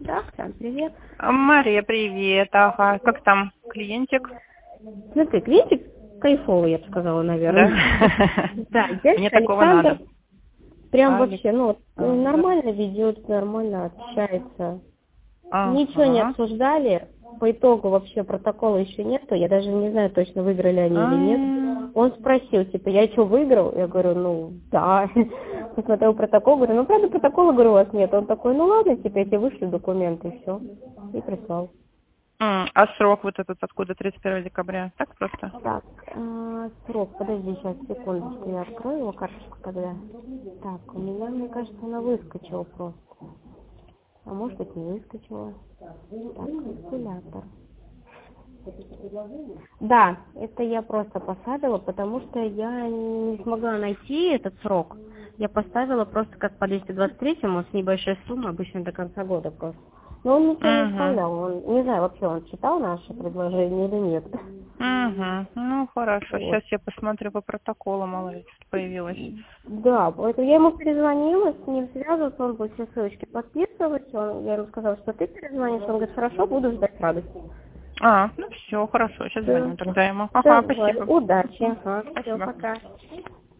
Да, Оксан, привет. Мария, привет. Ага, как там клиентик? Смотри, клиентик кайфовый, я бы сказала, наверное. Да? Да, Мне дядька такого Александр надо. прям вообще, ну, Александр. нормально ведет, нормально общается. Ничего не Ага. обсуждали. По итогу вообще протокола еще нету. Я даже не знаю точно, выиграли они или нет. Он спросил, типа, я что, выиграл? Я говорю, ну, да. Посмотрел протокол, говорю, ну, правда, протокола, говорю, у вас нет. Он такой, ну, ладно, типа, я тебе вышлю документы, и все. И прислал. А срок вот этот откуда? 31 декабря? Так просто? Так, срок, подожди, сейчас, секундочку, я открою его карточку тогда. Так, у меня, мне кажется, она выскочила просто. А может быть, не выскочила. Так, калькулятор. Да, это я просто поставила, потому что я не смогла найти этот срок. Я поставила просто как по 223-му с небольшой суммой, обычно до конца года просто. Но он ничего не Угу. оставлял, он, не знаю, вообще он читал наше предложение или нет. Угу. Ну, хорошо. Вот. Сейчас я посмотрю по протоколу, мало ли что появилось. Да, поэтому я ему перезвонила, с ним связывался, он будет все ссылочки подписывать, я ему сказала, что ты перезвонишь, он говорит, хорошо, буду ждать радости. Ну все, хорошо, сейчас Все, звоню тогда ему. Ага, давай, спасибо. удачи, все, Спасибо. пока.